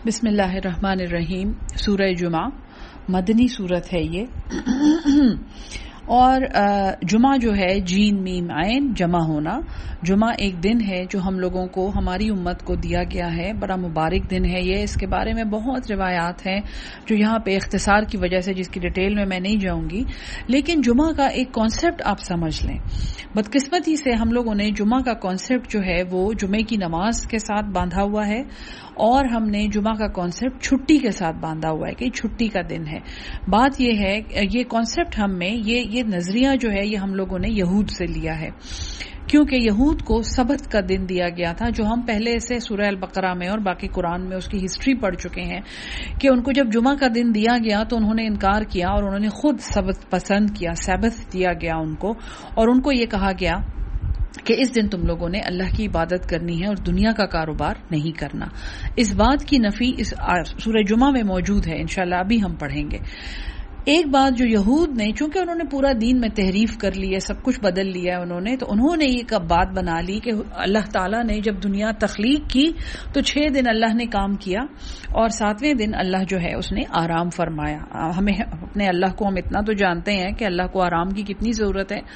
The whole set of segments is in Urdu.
بسم اللہ الرحمن الرحیم. سورہ جمعہ مدنی سورت ہے یہ. اور جمعہ جو ہے جین میم عین جمع ہونا. جمعہ ایک دن ہے جو ہم لوگوں کو ہماری امت کو دیا گیا ہے. بڑا مبارک دن ہے یہ. اس کے بارے میں بہت روایات ہیں جو یہاں پہ اختصار کی وجہ سے جس کی ڈیٹیل میں نہیں جاؤں گی. لیکن جمعہ کا ایک کانسیپٹ آپ سمجھ لیں. بدقسمتی سے ہم لوگوں نے جمعہ کا کانسیپٹ جو ہے وہ جمعے کی نماز کے ساتھ باندھا ہوا ہے، اور ہم نے جمعہ کا کانسیپٹ چھٹی کے ساتھ باندھا ہوا ہے کہ چھٹی کا دن ہے. بات یہ ہے یہ کانسیپٹ ہم میں یہ نظریہ جو ہے یہ ہم لوگوں نے یہود سے لیا ہے، کیونکہ یہود کو سبت کا دن دیا گیا تھا، جو ہم پہلے سے سورہ البقرہ میں اور باقی قرآن میں اس کی ہسٹری پڑھ چکے ہیں کہ ان کو جب جمعہ کا دن دیا گیا تو انہوں نے انکار کیا اور انہوں نے خود سبت پسند کیا. سبت دیا گیا ان کو، اور ان کو یہ کہا گیا کہ اس دن تم لوگوں نے اللہ کی عبادت کرنی ہے اور دنیا کا کاروبار نہیں کرنا. اس بات کی نفی اس سورہ جمعہ میں موجود ہے، انشاءاللہ ابھی ہم پڑھیں گے. ایک بات جو یہود نے، چونکہ انہوں نے پورا دین میں تحریف کر لی ہے، سب کچھ بدل لیا ہے تو انہوں نے یہ بات بنا لی کہ اللہ تعالیٰ نے جب دنیا تخلیق کی تو 6 دن اللہ نے کام کیا اور 7ویں دن اللہ جو ہے اس نے آرام فرمایا. ہمیں اپنے اللہ کو ہم اتنا تو جانتے ہیں کہ اللہ کو آرام کی کتنی ضرورت ہے.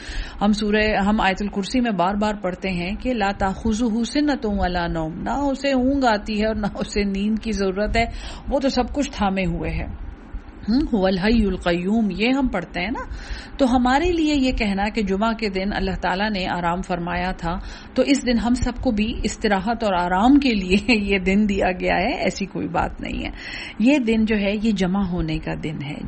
ہم آیت الکرسی میں بار بار پڑھتے ہیں کہ لا تأخذہ سنۃ ولا نوم، نہ اسے اونگ آتی ہے اور نہ اسے نیند کی ضرورت ہے، وہ تو سب کچھ تھامے ہوئے ہے. هو الحی القیوم یہ ہم پڑھتے ہیں نا. تو ہمارے لیے یہ کہنا کہ جمعہ کے دن اللہ تعالیٰ نے آرام فرمایا تھا تو اس دن ہم سب کو بھی استراحت اور آرام کے لیے یہ دن دیا گیا ہے، ایسی کوئی بات نہیں ہے. یہ دن جو ہے یہ جمع ہونے کا دن ہے.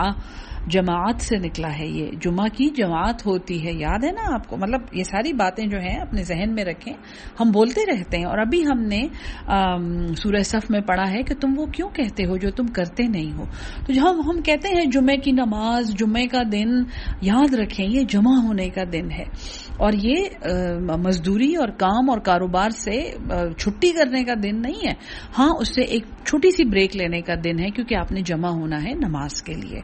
جماعت سے نکلا ہے. یہ جمعہ کی جماعت ہوتی ہے، یاد ہے نا آپ کو. مطلب یہ ساری باتیں جو ہیں اپنے ذہن میں رکھیں، ہم بولتے رہتے ہیں. اور ابھی ہم نے سورہ صف میں پڑھا ہے کہ تم وہ کیوں کہتے ہو جو تم کرتے نہیں ہو. تو جب ہم کہتے ہیں جمعے کی نماز، جمعے کا دن، یاد رکھیں یہ جمع ہونے کا دن ہے. اور یہ مزدوری اور کام اور کاروبار سے چھٹی کرنے کا دن نہیں ہے. ہاں اس سے ایک چھوٹی سی بریک لینے کا دن ہے، کیونکہ آپ نے جمع ہونا ہے نماز کے لیے.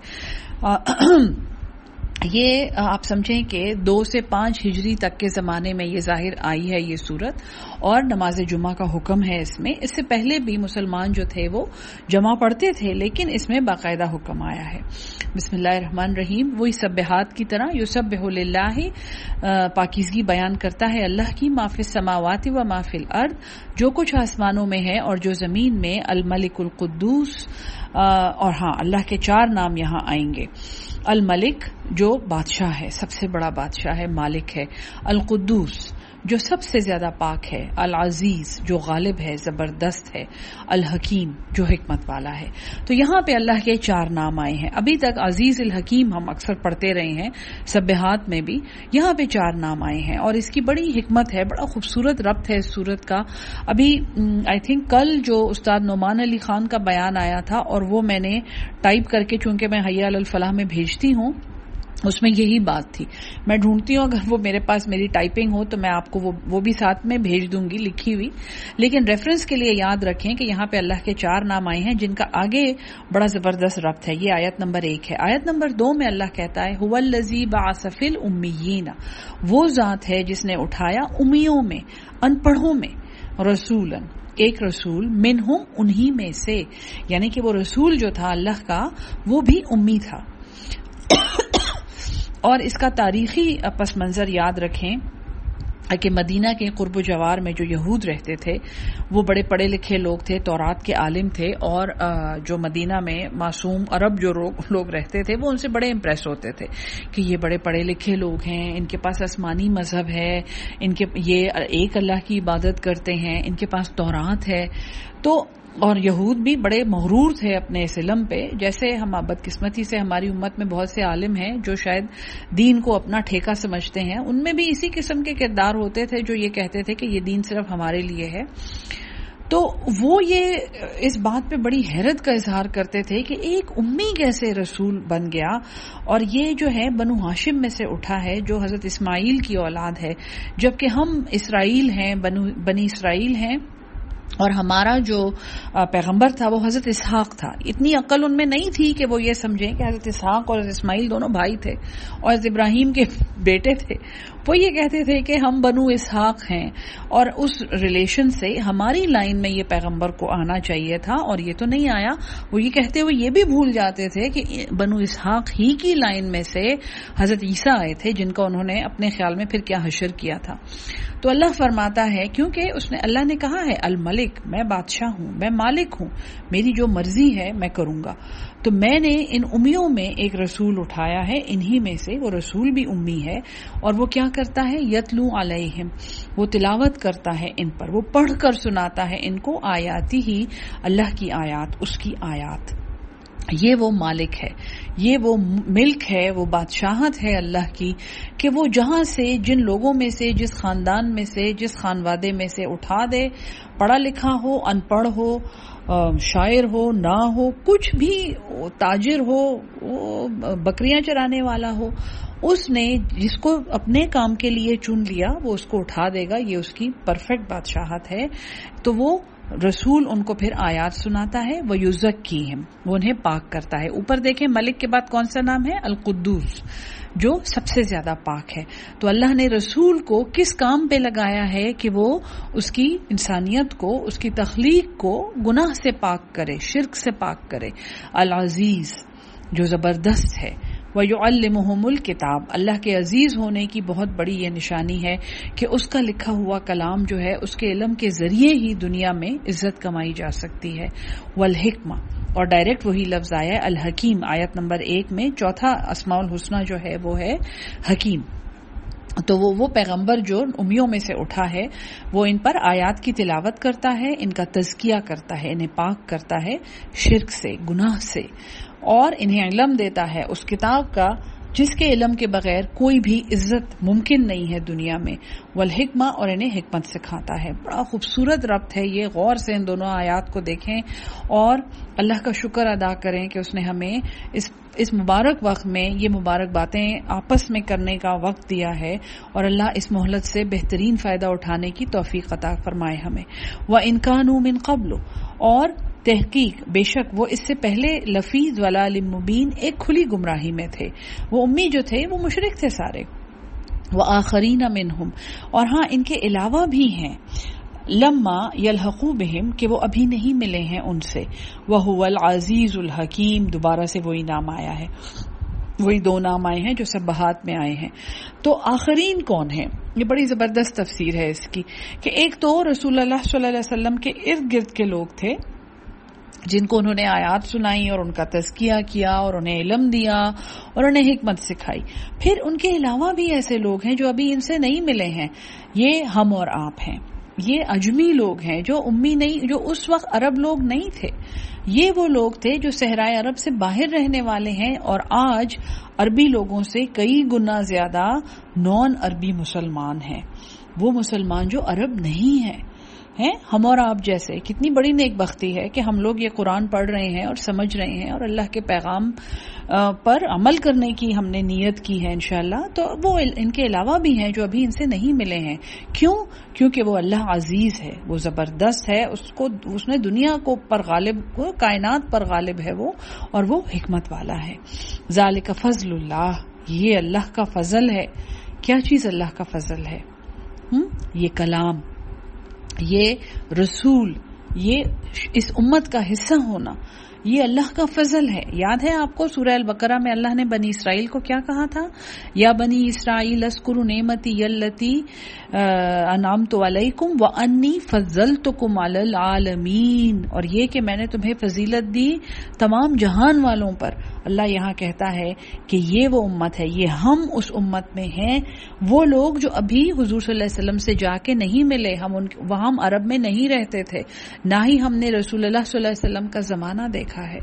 یہ آپ سمجھیں کہ 2 سے 5 ہجری تک کے زمانے میں یہ ظاہر آئی ہے یہ صورت، اور نماز جمعہ کا حکم ہے اس میں. اس سے پہلے بھی مسلمان جو تھے وہ جمعہ پڑھتے تھے، لیکن اس میں باقاعدہ حکم آیا ہے. بسم اللہ الرحمن الرحیم. وہی سبحات کی طرح یسبح للہ، پاکیزگی بیان کرتا ہے اللہ کی، ما فی السماوات و ما فی الارض، جو کچھ آسمانوں میں ہے اور جو زمین میں، الملک القدوس. اور ہاں اللہ کے 4 نام یہاں آئیں گے. الملک جو بادشاہ ہے، سب سے بڑا بادشاہ ہے، مالک ہے. القدوس جو سب سے زیادہ پاک ہے. العزیز جو غالب ہے، زبردست ہے. الحکیم جو حکمت والا ہے. تو یہاں پہ اللہ کے 4 نام آئے ہیں. ابھی تک عزیز الحکیم ہم اکثر پڑھتے رہے ہیں سبحات میں بھی، یہاں پہ 4 نام آئے ہیں اور اس کی بڑی حکمت ہے. بڑا خوبصورت ربط ہے اس صورت کا. ابھی آئی تھنک کل جو استاد نعمان علی خان کا بیان آیا تھا، اور وہ میں نے ٹائپ کر کے، چونکہ میں حی علی الفلاح میں بھیجتی ہوں، اس میں یہی بات تھی. میں ڈھونڈتی ہوں اگر وہ میرے پاس میری ٹائپنگ ہو تو میں آپ کو وہ بھی ساتھ میں بھیج دوں گی لکھی ہوئی. لیکن ریفرنس کے لیے یاد رکھیں کہ یہاں پہ اللہ کے 4 نام آئے ہیں جن کا آگے بڑا زبردست ربط ہے. یہ آیت نمبر 1 ہے. آیت نمبر 2 میں اللہ کہتا ہے هو الذی بعث فی الامیین، وہ ذات ہے جس نے اٹھایا امیوں میں، ان پڑھوں میں، رسولاً ایک رسول، منہم انہی میں سے، یعنی کہ وہ رسول جو تھا اللہ کا وہ بھی امی تھا. اور اس کا تاریخی پس منظر یاد رکھیں کہ مدینہ کے قرب و جوار میں جو یہود رہتے تھے وہ بڑے پڑھے لکھے لوگ تھے، تورات کے عالم تھے، اور جو مدینہ میں معصوم عرب جو لوگ رہتے تھے وہ ان سے بڑے امپریس ہوتے تھے کہ یہ بڑے پڑھے لکھے لوگ ہیں، ان کے پاس آسمانی مذہب ہے، یہ ایک اللہ کی عبادت کرتے ہیں، ان کے پاس تورات ہے. تو اور یہود بھی بڑے مغرور تھے اپنے اس علم پہ. جیسے ہم بدقسمتی سے ہماری امت میں بہت سے عالم ہیں جو شاید دین کو اپنا ٹھیکہ سمجھتے ہیں، ان میں بھی اسی قسم کے کردار ہوتے تھے جو یہ کہتے تھے کہ یہ دین صرف ہمارے لیے ہے. تو وہ یہ اس بات پہ بڑی حیرت کا اظہار کرتے تھے کہ ایک امی کیسے رسول بن گیا، اور یہ جو ہے بنو ہاشم میں سے اٹھا ہے جو حضرت اسماعیل کی اولاد ہے، جبکہ ہم اسرائیل ہیں، بنی اسرائیل ہیں، اور ہمارا جو پیغمبر تھا وہ حضرت اسحاق تھا. اتنی عقل ان میں نہیں تھی کہ وہ یہ سمجھیں کہ حضرت اسحاق اور حضرت اسماعیل دونوں بھائی تھے اور حضرت ابراہیم کے بیٹے تھے. وہ یہ کہتے تھے کہ ہم بنو اسحاق ہیں اور اس ریلیشن سے ہماری لائن میں یہ پیغمبر کو آنا چاہیے تھا اور یہ تو نہیں آیا. وہ یہ کہتے ہوئے یہ بھی بھول جاتے تھے کہ بنو اسحاق ہی کی لائن میں سے حضرت عیسیٰ آئے تھے جن کا انہوں نے اپنے خیال میں پھر کیا حشر کیا تھا. تو اللہ فرماتا ہے کیونکہ اللہ نے کہا ہے الملک، میں بادشاہ ہوں، میں مالک ہوں، میری جو مرضی ہے میں کروں گا. تو میں نے ان امیوں میں ایک رسول اٹھایا ہے، انہی میں سے وہ رسول بھی امی ہے. اور وہ کیا کرتا ہے؟ یتلو علیہم، وہ تلاوت کرتا ہے ان پر، وہ پڑھ کر سناتا ہے ان کو آیاتی ہی، اللہ کی آیات، اس کی آیات. یہ وہ مالک ہے، یہ وہ ملک ہے، وہ بادشاہت ہے اللہ کی کہ وہ جہاں سے جن لوگوں میں سے، جس خاندان میں سے، جس خانوادے میں سے اٹھا دے، پڑھا لکھا ہو، ان پڑھ ہو، شاعر ہو، نہ ہو، کچھ بھی، تاجر ہو، بکریاں چرانے والا ہو، اس نے جس کو اپنے کام کے لیے چن لیا وہ اس کو اٹھا دے گا. یہ اس کی پرفیکٹ بادشاہت ہے. تو وہ رسول ان کو پھر آیات سناتا ہے. وَيُزَكِّيهِمْ، وہ انہیں پاک کرتا ہے. اوپر دیکھیں ملک کے بعد کون سا نام ہے؟ القدوس، جو سب سے زیادہ پاک ہے. تو اللہ نے رسول کو کس کام پہ لگایا ہے کہ وہ اس کی انسانیت کو، اس کی تخلیق کو گناہ سے پاک کرے، شرک سے پاک کرے. العزیز، جو زبردست ہے. وَيُعَلِّمُهُمُ الْكِتَابَ، اللہ کے عزیز ہونے کی بہت بڑی یہ نشانی ہے کہ اس کا لکھا ہوا کلام جو ہے اس کے علم کے ذریعے ہی دنیا میں عزت کمائی جا سکتی ہے. والحکمہ، اور ڈائریکٹ وہی لفظ آیا ہے الحکیم آیت نمبر 1 میں. چوتھا اسماء الحسنہ جو ہے وہ ہے حکیم. تو وہ پیغمبر جو امیوں میں سے اٹھا ہے وہ ان پر آیات کی تلاوت کرتا ہے، ان کا تزکیہ کرتا ہے، انہیں پاک کرتا ہے شرک سے، گناہ سے، اور انہیں علم دیتا ہے اس کتاب کا جس کے علم کے بغیر کوئی بھی عزت ممکن نہیں ہے دنیا میں. والحکمہ، اور انہیں حکمت سکھاتا ہے. بڑا خوبصورت ربط ہے یہ. غور سے ان دونوں آیات کو دیکھیں اور اللہ کا شکر ادا کریں کہ اس نے ہمیں اس مبارک وقت میں یہ مبارک باتیں آپس میں کرنے کا وقت دیا ہے، اور اللہ اس مہلت سے بہترین فائدہ اٹھانے کی توفیق عطا فرمائے ہمیں. وَإِن كَانُوا مِن قَبْلُ، اور تحقیق بے شک وہ اس سے پہلے لفی ضلال مبین، ایک کھلی گمراہی میں تھے. وہ امی جو تھے وہ مشرک تھے سارے. وآخرین منہم، اور ہاں ان کے علاوہ بھی ہیں. لما یلحقوا بہم، کہ وہ ابھی نہیں ملے ہیں ان سے. وہو العزیز الحکیم، دوبارہ سے وہی نام آیا ہے، وہی 2 نام آئے ہیں جو سبحات میں آئے ہیں. تو آخرین کون ہیں؟ یہ بڑی زبردست تفسیر ہے اس کی کہ ایک تو رسول اللہ صلی اللہ علیہ وسلم کے ارد گرد کے لوگ تھے جن کو انہوں نے آیات سنائی اور ان کا تزکیہ کیا اور انہیں علم دیا اور انہیں حکمت سکھائی. پھر ان کے علاوہ بھی ایسے لوگ ہیں جو ابھی ان سے نہیں ملے ہیں. یہ ہم اور آپ ہیں، یہ اجمی لوگ ہیں جو امی نہیں، جو اس وقت عرب لوگ نہیں تھے. یہ وہ لوگ تھے جو صحرائے عرب سے باہر رہنے والے ہیں اور آج عربی لوگوں سے کئی گنا زیادہ نان عربی مسلمان ہیں. وہ مسلمان جو عرب نہیں ہیں، ہم اور آپ جیسے. کتنی بڑی نیک بختی ہے کہ ہم لوگ یہ قرآن پڑھ رہے ہیں اور سمجھ رہے ہیں اور اللہ کے پیغام پر عمل کرنے کی ہم نے نیت کی ہے انشاءاللہ. تو وہ ان کے علاوہ بھی ہیں جو ابھی ان سے نہیں ملے ہیں. کیوں؟ کیونکہ وہ اللہ عزیز ہے، وہ زبردست ہے، اس نے دنیا کو پر غالب، کائنات پر غالب ہے وہ، اور وہ حکمت والا ہے. ذالک فضل اللہ، یہ اللہ کا فضل ہے. کیا چیز اللہ کا فضل ہے؟ یہ کلام، یہ رسول، یہ اس امت کا حصہ ہونا، یہ اللہ کا فضل ہے. یاد ہے آپ کو سورہ البقرہ میں اللہ نے بنی اسرائیل کو کیا کہا تھا؟ یا بنی اسرائیل اذکروا نعمتی التی انعمت علیکم وانی فضلتکم علی العالمین، اور یہ کہ میں نے تمہیں فضیلت دی تمام جہان والوں پر. اللہ یہاں کہتا ہے کہ یہ وہ امت ہے، یہ ہم اس امت میں ہیں. وہ لوگ جو ابھی حضور صلی اللہ علیہ وسلم سے جا کے نہیں ملے، ہم عرب میں نہیں رہتے تھے، نہ ہی ہم نے رسول اللہ صلی اللہ علیہ وسلم کا زمانہ دیکھا ہے.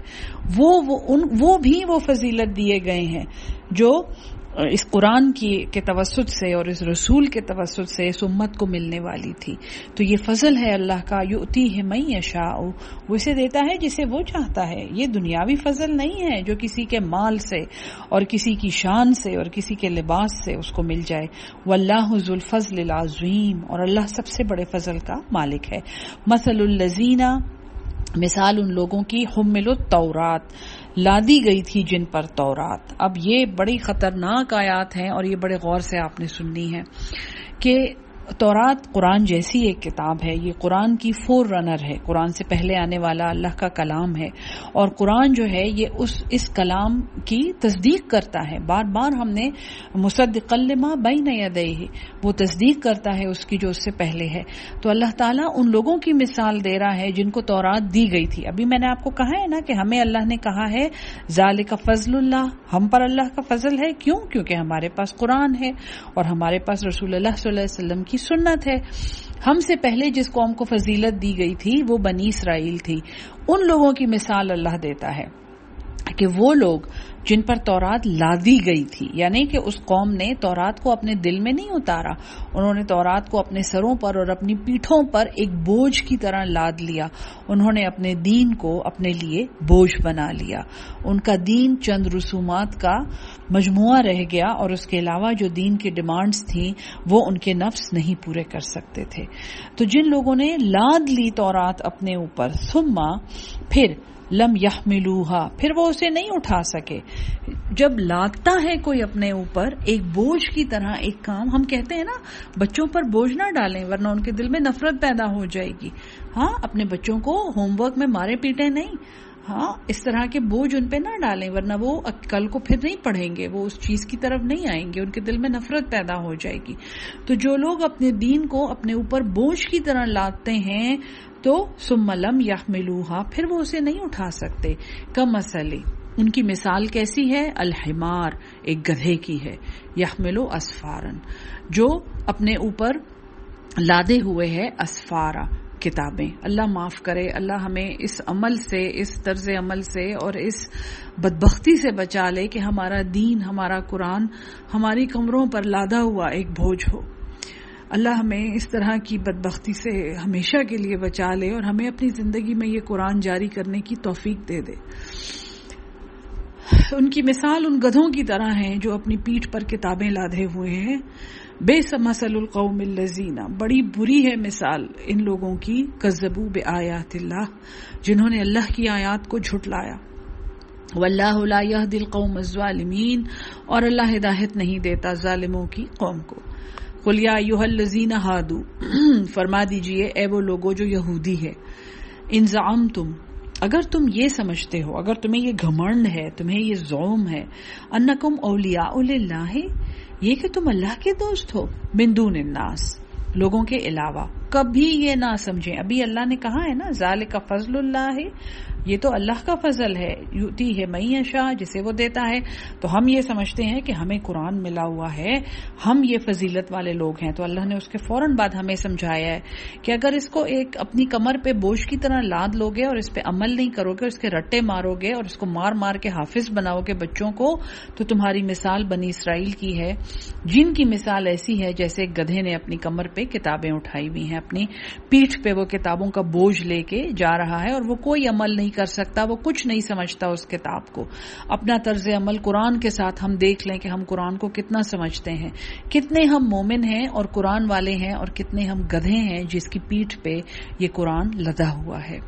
وہ بھی وہ فضیلت دیے گئے ہیں جو اس قرآن کے توسط سے اور اس رسول کے توسط سے اس امت کو ملنے والی تھی. تو یہ فضل ہے اللہ کا. یؤتیہ من یشاء، وہ اسے دیتا ہے جسے وہ چاہتا ہے. یہ دنیاوی فضل نہیں ہے جو کسی کے مال سے اور کسی کی شان سے اور کسی کے لباس سے اس کو مل جائے. واللہ ذو الفضل العظیم، اور اللہ سب سے بڑے فضل کا مالک ہے. مثل الذین، مثال ان لوگوں کی حملوا التورات، لادی گئی تھی جن پر تورات. اب یہ بڑی خطرناک آیات ہیں اور یہ بڑے غور سے آپ نے سننی ہے کہ تورات قرآن جیسی ایک کتاب ہے. یہ قرآن کی فور رنر ہے، قرآن سے پہلے آنے والا اللہ کا کلام ہے، اور قرآن جو ہے یہ اس کلام کی تصدیق کرتا ہے. بار بار ہم نے مصدقا لما بین یدیہ، وہ تصدیق کرتا ہے اس کی جو اس سے پہلے ہے. تو اللہ تعالیٰ ان لوگوں کی مثال دے رہا ہے جن کو تورات دی گئی تھی. ابھی میں نے آپ کو کہا ہے نا کہ ہمیں اللہ نے کہا ہے ذالک فضل اللہ، ہم پر اللہ کا فضل ہے. کیوں؟ کیونکہ ہمارے پاس قرآن ہے اور ہمارے پاس رسول اللہ صلی اللہ علیہ وسلم کی سنت ہے. ہم سے پہلے جس قوم کو فضیلت دی گئی تھی وہ بنی اسرائیل تھی. ان لوگوں کی مثال اللہ دیتا ہے کہ وہ لوگ جن پر تورات لادی گئی تھی، یعنی کہ اس قوم نے تورات کو اپنے دل میں نہیں اتارا، انہوں نے تورات کو اپنے سروں پر اور اپنی پیٹھوں پر ایک بوجھ کی طرح لاد لیا. انہوں نے اپنے دین کو اپنے لیے بوجھ بنا لیا. ان کا دین چند رسومات کا مجموعہ رہ گیا اور اس کے علاوہ جو دین کی ڈیمانڈز تھیں وہ ان کے نفس نہیں پورے کر سکتے تھے. تو جن لوگوں نے لاد لی تورات اپنے اوپر، ثم پھر لم یحملوہا، پھر وہ اسے نہیں اٹھا سکے. جب لادتا ہے کوئی اپنے اوپر ایک بوجھ کی طرح ایک کام، ہم کہتے ہیں نا بچوں پر بوجھ نہ ڈالیں ورنہ ان کے دل میں نفرت پیدا ہو جائے گی. ہاں، اپنے بچوں کو ہوم ورک میں مارے پیٹے نہیں، ہاں اس طرح کے بوجھ ان پہ نہ ڈالیں ورنہ وہ کل کو پھر نہیں پڑھیں گے، وہ اس چیز کی طرف نہیں آئیں گے، ان کے دل میں نفرت پیدا ہو جائے گی. تو جو لوگ اپنے دین کو اپنے اوپر بوجھ کی طرح لاتے ہیں تو ثم لم یحملوہا، پھر وہ اسے نہیں اٹھا سکتے. کمثلی، ان کی مثال کیسی ہے؟ الحمار، ایک گدھے کی ہے. یحملو اسفارن، جو اپنے اوپر لادے ہوئے ہے اسفارا، کتابیں. اللہ معاف کرے، اللہ ہمیں اس عمل سے، اس طرز عمل سے اور اس بدبختی سے بچا لے کہ ہمارا دین، ہمارا قرآن ہماری کمروں پر لادا ہوا ایک بوجھ ہو. اللہ ہمیں اس طرح کی بدبختی سے ہمیشہ کے لیے بچا لے اور ہمیں اپنی زندگی میں یہ قرآن جاری کرنے کی توفیق دے دے. ان کی مثال ان گدھوں کی طرح ہیں جو اپنی پیٹھ پر کتابیں لادے ہوئے ہیں. بئس مثل القوم الذین، بڑی بری ہے مثال ان لوگوں کی، کذبوا بآیات اللہ، جنہوں نے اللہ کی آیات کو جھٹلایا. واللہ لا یہدی القوم الظالمین، اور اللہ ہدایت نہیں دیتا ظالموں کی قوم کو. قل یا ایھا الذین ھادوا، فرما دیجئے اے وہ لوگوں جو یہودی ہے، ان زعمتم، اگر تم یہ سمجھتے ہو، اگر تمہیں یہ گھمنڈ ہے، تمہیں یہ زعم ہے، انکم اولیاء للہ، یہ کہ تم اللہ کے دوست ہو، من دون الناس، لوگوں کے علاوہ. کبھی یہ نہ سمجھیں، ابھی اللہ نے کہا ہے نا ذالک فضل اللہ، یہ تو اللہ کا فضل ہے، یؤتی ہے من یشاء، جسے وہ دیتا ہے. تو ہم یہ سمجھتے ہیں کہ ہمیں قرآن ملا ہوا ہے، ہم یہ فضیلت والے لوگ ہیں. تو اللہ نے اس کے فوراً بعد ہمیں سمجھایا ہے کہ اگر اس کو ایک اپنی کمر پہ بوجھ کی طرح لاد لوگے اور اس پہ عمل نہیں کرو گے، اس کے رٹے مارو گے اور اس کو مار مار کے حافظ بناؤ گے بچوں کو، تو تمہاری مثال بنی اسرائیل کی ہے، جن کی مثال ایسی ہے جیسے ایک گدھے نے اپنی کمر پہ کتابیں اٹھائی ہوئی ہیں، اپنی پیٹھ پہ وہ کتابوں کا بوجھ لے کے جا رہا ہے اور وہ کوئی عمل نہیں کر سکتا، وہ کچھ نہیں سمجھتا اس کتاب کو. اپنا طرز عمل قرآن کے ساتھ ہم دیکھ لیں کہ ہم قرآن کو کتنا سمجھتے ہیں، کتنے ہم مومن ہیں اور قرآن والے ہیں اور کتنے ہم گدھے ہیں جس کی پیٹھ پہ یہ قرآن لدا ہوا ہے.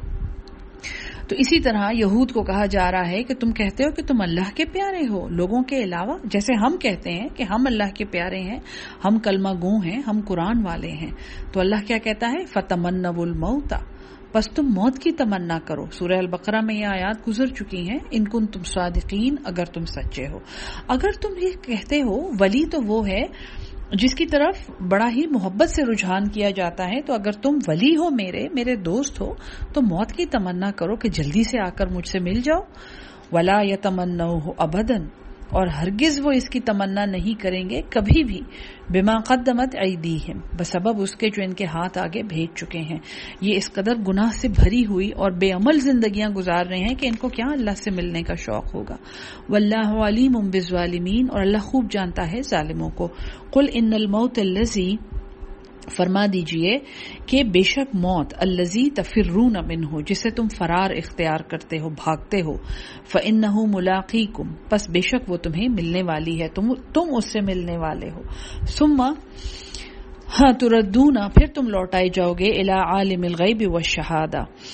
تو اسی طرح یہود کو کہا جا رہا ہے کہ تم کہتے ہو کہ تم اللہ کے پیارے ہو لوگوں کے علاوہ، جیسے ہم کہتے ہیں کہ ہم اللہ کے پیارے ہیں، ہم کلمہ گو ہیں، ہم قرآن والے ہیں. تو اللہ کیا کہتا ہے؟ فتمنوا الموت، پس تم موت کی تمنا کرو. سورہ البقرہ میں یہ آیات گزر چکی ہیں. ان کنتم صادقین، اگر تم سچے ہو. اگر تم یہ کہتے ہو، ولی تو وہ ہے جس کی طرف بڑا ہی محبت سے رجحان کیا جاتا ہے، تو اگر تم ولی ہو، میرے دوست ہو، تو موت کی تمنا کرو کہ جلدی سے آ کر مجھ سے مل جاؤ. ولا یتمنوہ ابدا، اور ہرگز وہ اس کی تمنا نہیں کریں گے کبھی بھی، بما قدمت ایدیہم، بسبب اس کے جو ان کے ہاتھ آگے بھیج چکے ہیں. یہ اس قدر گناہ سے بھری ہوئی اور بے عمل زندگیاں گزار رہے ہیں کہ ان کو کیا اللہ سے ملنے کا شوق ہوگا. واللہ علیم بالظالمین، اور اللہ خوب جانتا ہے ظالموں کو. قل ان الموت الذی، فرما دیجئے کہ بے شک موت، الذی تفرون منہ، جسے تم فرار اختیار کرتے ہو، بھاگتے ہو، فإنہ ملاقیکم، پس بے شک وہ تمہیں ملنے والی ہے، تم اس سے ملنے والے ہو. ثم تردون، پھر تم لوٹائے جاؤ گے، الی عالم الغیب والشہادہ،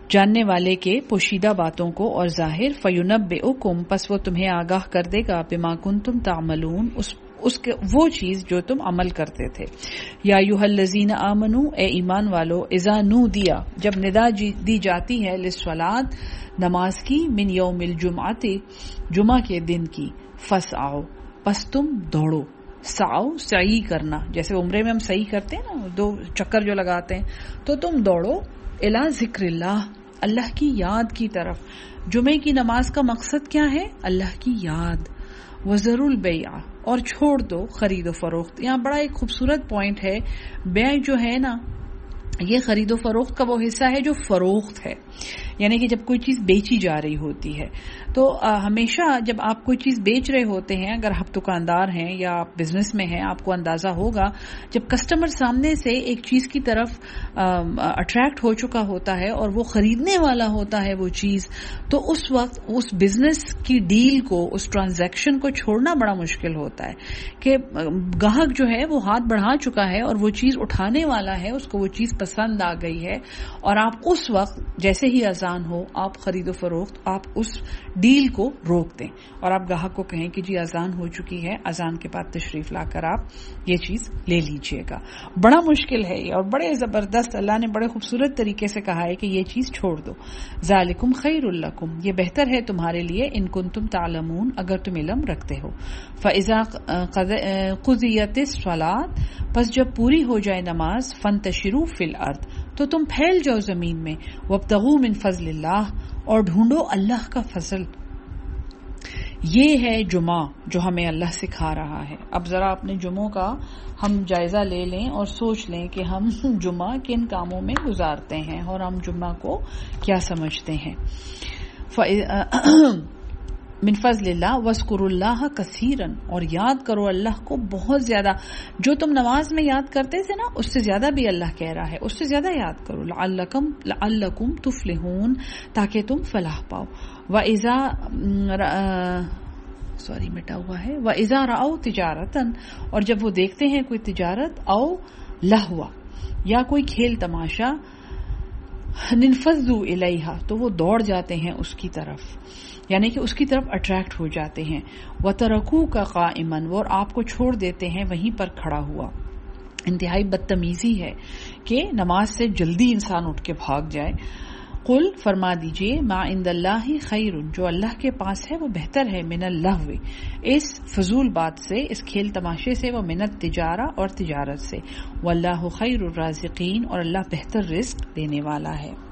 جاننے والے کے پوشیدہ باتوں کو اور ظاہر، فَيُنَبِّئُكُمْ پس وہ تمہیں آگاہ کر دے گا، بِمَا كُنتُمْ تَعْمَلُونَ وہ چیز جو تم عمل کرتے تھے۔ یا ایھا الذین آمنو اے ایمان والو، اذا نودیا جب ندا دی جاتی ہے، للصلاۃ نماز کی، من یوم الجمعۃ جمعہ کے دن کی، فسعوا پس تم دوڑو، سعو سعی کرنا، جیسے عمرے میں ہم سعی کرتے ہیں نا، 2 چکر جو لگاتے ہیں، تو تم دوڑو، الی ذکر اللہ اللہ کی یاد کی طرف۔ جمعے کی نماز کا مقصد کیا ہے؟ اللہ کی یاد۔ وذروا البیع اور چھوڑ دو خرید و فروخت۔ یہاں بڑا ایک خوبصورت پوائنٹ ہے، بیع جو ہے نا یہ خرید و فروخت کا وہ حصہ ہے جو فروخت ہے، یعنی کہ جب کوئی چیز بیچی جا رہی ہوتی ہے تو ہمیشہ جب آپ کوئی چیز بیچ رہے ہوتے ہیں، اگر آپ دکاندار ہیں یا آپ بزنس میں ہیں، آپ کو اندازہ ہوگا جب کسٹمر سامنے سے ایک چیز کی طرف اٹریکٹ ہو چکا ہوتا ہے اور وہ خریدنے والا ہوتا ہے وہ چیز، تو اس وقت اس بزنس کی ڈیل کو، اس ٹرانزیکشن کو چھوڑنا بڑا مشکل ہوتا ہے کہ گاہک جو ہے وہ ہاتھ بڑھا چکا ہے اور وہ چیز اٹھانے والا ہے، اس کو وہ چیز پسند آ گئی ہے، اور آپ اس وقت جیسے ہی اذان ہو آپ خرید و فروخت، آپ اس ڈیل کو روک دیں اور آپ گاہک کو کہیں کہ جی اذان ہو چکی ہے، اذان کے بعد تشریف لا کر آپ یہ چیز لے لیجئے گا۔ بڑا مشکل ہے یہ، اور بڑے زبردست اللہ نے بڑے خوبصورت طریقے سے کہا ہے کہ یہ چیز چھوڑ دو۔ ذالکم خیر لکم یہ بہتر ہے تمہارے لیے، ان کنتم تعلمون اگر تم علم رکھتے ہو۔ فاذا قضیت الصلاۃ پس جب پوری ہو جائے نماز، فانتشروا فی الارض تو تم پھیل جاؤ زمین میں، وابتغوا من فضل اللہ اور ڈھونڈو اللہ کا فضل۔ یہ ہے جمعہ جو ہمیں اللہ سکھا رہا ہے۔ اب ذرا اپنے جمعوں کا ہم جائزہ لے لیں اور سوچ لیں کہ ہم جمعہ کن کاموں میں گزارتے ہیں اور ہم جمعہ کو کیا سمجھتے ہیں۔ من فضل اللہ واذکروا اللہ کثیرا اور یاد کرو اللہ کو بہت زیادہ، جو تم نماز میں یاد کرتے تھے نا اس سے زیادہ بھی اللہ کہہ رہا ہے، اس سے زیادہ یاد کرو، لعلکم تفلحون تاکہ تم فلاح پاؤ۔ وَإِذَا رَأَوْا تِجَارَةً اور جب وہ دیکھتے ہیں کوئی تجارت، او لہوا یا کوئی کھیل تماشا، انفضوا الیہا تو وہ دوڑ جاتے ہیں اس کی طرف، یعنی کہ اس کی طرف اٹریکٹ ہو جاتے ہیں۔ وَتَرَكُوكَ قَائِمًا وہ آپ کو چھوڑ دیتے ہیں وہیں پر کھڑا ہوا۔ انتہائی بدتمیزی ہے کہ نماز سے جلدی انسان اٹھ کے بھاگ جائے۔ قل فرما دیجئے، ما عند اللہ خیر جو اللہ کے پاس ہے وہ بہتر ہے، من اللہو اس فضول بات سے، اس کھیل تماشے سے، وہ من التجارہ اور تجارت سے، واللہ خیر الرازقین اور اللہ بہتر رزق دینے والا ہے۔